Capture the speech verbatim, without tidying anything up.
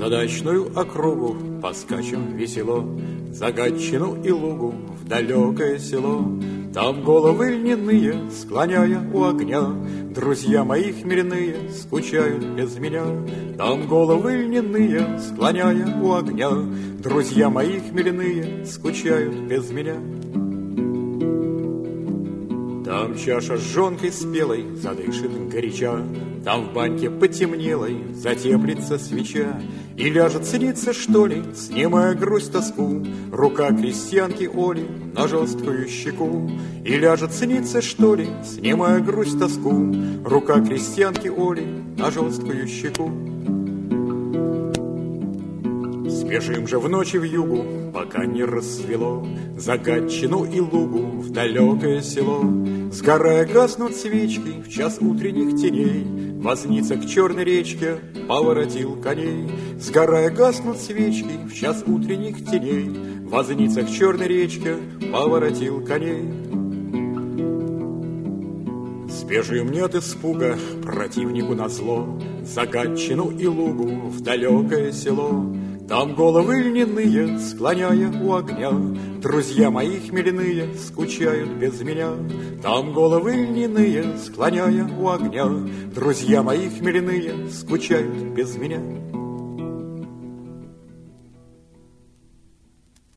За дачную округу поскачем весело, за Гатчину и Лугу в далекое село. Там головы льняные, склоняя у огня, друзья мои хмельные скучают без меня. Там головы льняные, склоняя у огня, друзья мои хмельные скучают без меня. Там чаша с жонкой спелой задышит горяча, там в баньке потемнелой затеплится свеча, и ляжет сниться, что ли, снимая грусть тоску, рука крестьянки Оли на жесткую щеку. И ляжет сниться, что ли, снимая грусть тоску, рука крестьянки Оли на жесткую щеку. Бежим же в ночи в югу, пока не рассвело, за Гатчину и Лугу в далекое село. Сгорая гаснут свечки в час утренних теней, возница к черной речке поворотил коней. Сгорая гаснут свечки в час утренних теней, возница к черной речке поворотил коней. Сбежим не от испуга противнику назло, за Гатчину и Лугу в далекое село. Там головы льняные, склоняя у огня, друзья мои хмельные скучают без меня. Там головы льняные, склоняя у огня, друзья мои хмельные скучают без меня.